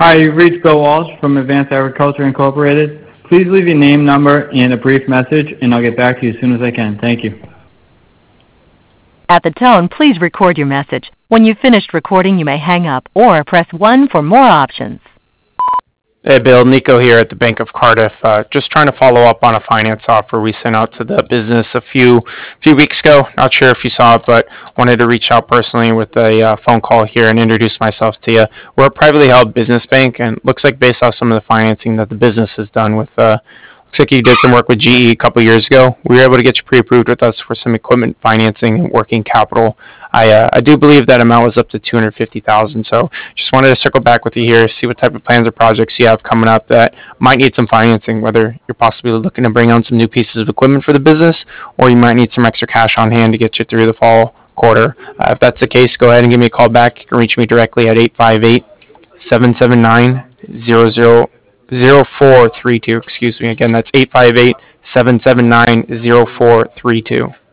Hi, you've reached Bill Walsh from Advanced Agriculture Incorporated. Please leave your name, number, and a brief message, and I'll get back to you as soon as I can. Thank you. At the tone, please record your message. When you've finished recording, you may hang up or press 1 for more options. Hey Bill, Nico here at the Bank of Cardiff. Just trying to follow up on a finance offer we sent out to the business a few weeks ago. Not sure if you saw it, but wanted to reach out personally with a phone call here and introduce myself to you. We're a privately held business bank, and looks like based off some of the financing that the business has done with looks like you did some work with GE a couple years ago. We were able to get you pre-approved with us for some equipment financing and working capital. I do believe that amount was up to $250,000. So just wanted to circle back with you here, see what type of plans or projects you have coming up that might need some financing, whether you're possibly looking to bring on some new pieces of equipment for the business, or you might need some extra cash on hand to get you through the fall quarter. If that's the case, go ahead and give me a call back. You can reach me directly at 858-779-0432. Excuse me. Again, that's 858-779-0432.